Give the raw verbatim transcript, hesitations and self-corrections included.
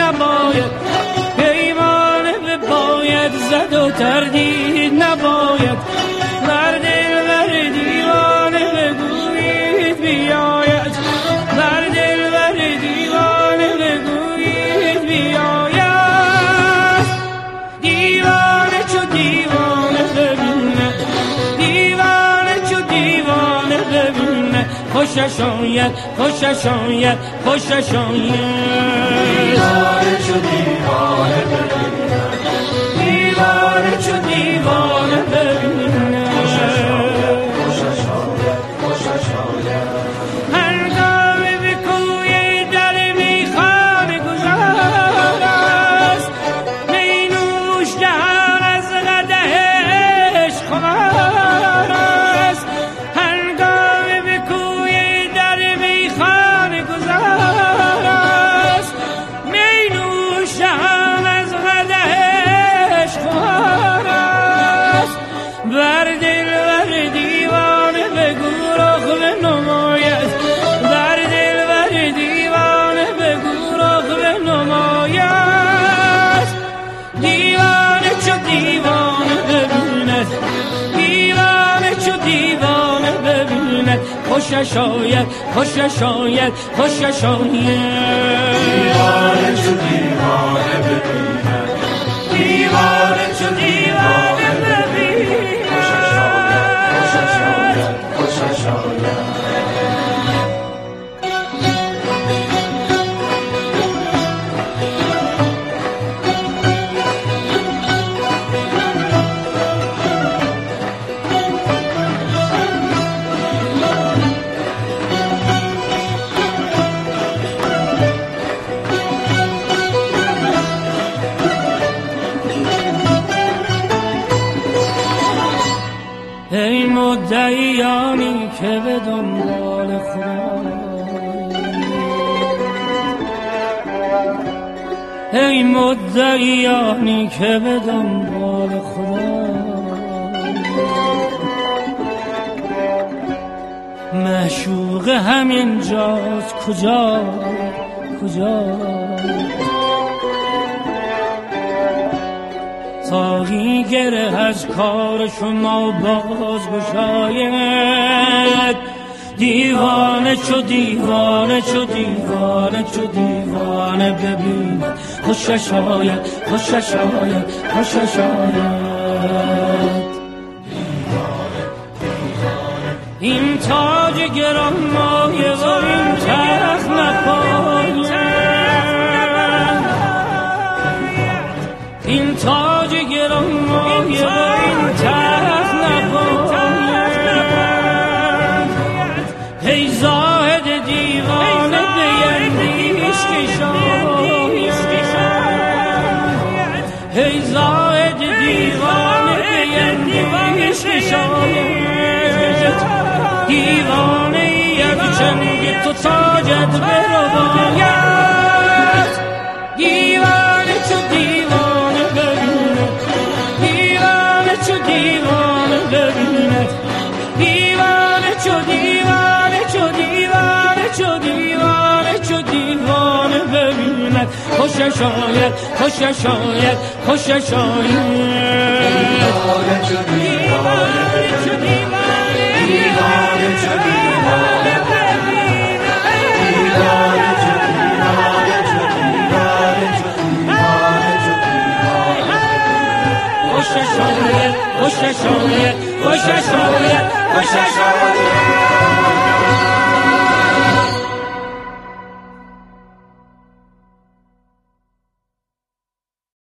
نباید، پیمانه باید زد و تردید نباید. بر دل بر دیوانه بگویید بیاید، بر دل بر دیوانه بگویید بیاید. دیوانه چو دیوانه ببینه، دیوانه چو دیوانه ببینه، خوشش آید خوشش آید خوشش آید. دیوانه چو دیوانه ببینه، دیوانه چو دیوانه ببینه، خوشش آید خوشش آید خوشش آید. هنگامی به کوی در میخانه گذار است، می نوش جهان از قدح عشق خمار است. هنگامی به کوی در میخانه گذار است، می نوش جهان از قدح عشق خمار است. بر دل بر دیوانه بگو رخ بنماید، بر دل بر دیوانه بگو رخ بنماید. دیوانه چو دیوانه ببیند، دیوانه چو دیوانه ببیند، خوشش آید خوشش آید خوشش آید. دیوانه چو دیوانه ببینه، دیوانه چو دیوانه ببیند، خوشش آید خوشش آید خوشش آید. ای مدعیانی که به دنبال خدا، ای مدعیانی که به دنبال خدا، معشوق همین جاست کجا کجا، تاهی گره از کار شما باز گشاید. دیوانه چو دیوانه چو دیوانه چو دیوانه ببیند، خوشش آید خوشش آید خوشش آید. این تاج گرانمایه و این تخت نپاید، این تاج گرانمایه و این تخت نپاید. ای زاهد دیوانه بیندیش که شاید، ای زاهد دیوانه بیندیش که شاید. دیوانه یک چنگ تو تاجت برو باید. دیوانه چو دیوانه ببینه، دیوانه چو دیوانه ببینه، دیوانه چو دیوانه چو دیوانه چو دیوانه چو دیوانه ببینه، خوشش آید خوشش آید خوشش آید. دیوانه چو دیوانه ببینه، دیوانه چو دیوانه ببینه، دیوانه چو دیوانه چو دیوانه چو دیوانه چو دیوانه. خوشش آید خوشش آید خوشش آید خوشش آید.